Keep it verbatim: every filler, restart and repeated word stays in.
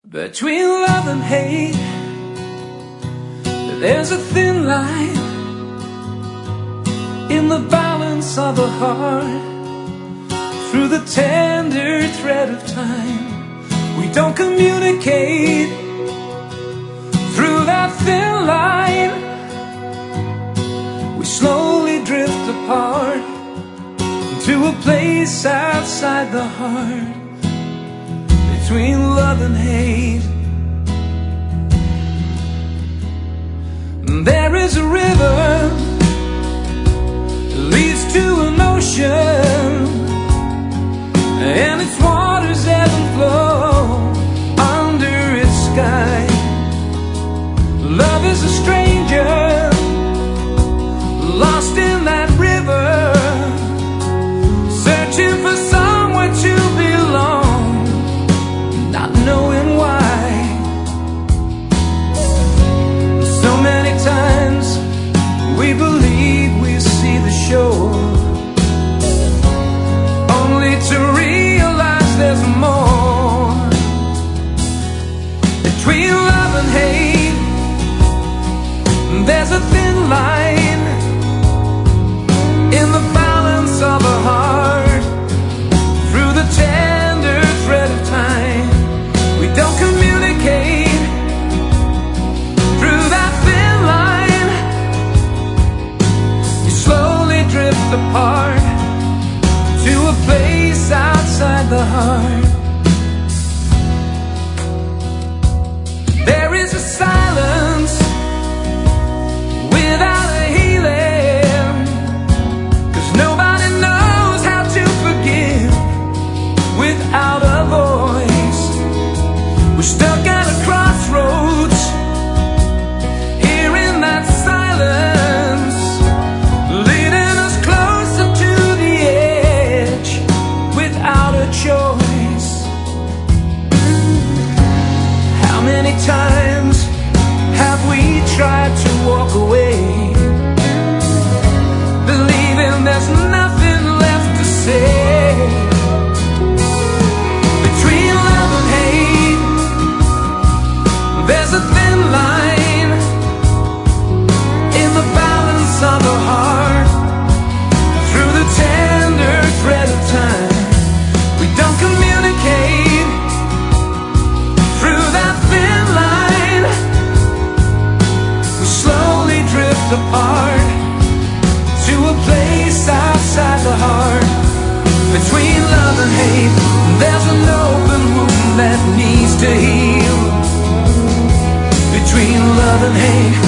Between love and hate, there's a thin line in the balance of a heart. Through the tender thread of time, we don't communicate. Through that thin line, we slowly drift apart to a place outside the heart. Between love and hate, there is a river that leads to an ocean, and its waters ebb and flow under its sky. Love is a stranger lost in that river, searching for somewhere to belong, not knowing why. So many times we believe we see the shore, only to realize there's more. Between love and hate, there's a thin line in the balance of a heart. Through the tender thread of time, we don't communicate. Through that thin line, you slowly drift apart to a place outside the heart. There is a silence without a healing, 'cause nobody knows how to forgive without a voice. We're stuck at a crossroads, hearing that silence, leading us closer to the edge without a choice. How many times have we tried to walk away, believing there's nothing left to say? Between love and hate, there's a thin line in the balance of a heart. Through the tender thread of time, we don't communicate. Through that thin line, we slowly drift apart to a place outside the heart. Between love and hate, there's an open wound that needs to heal. Between love and hate,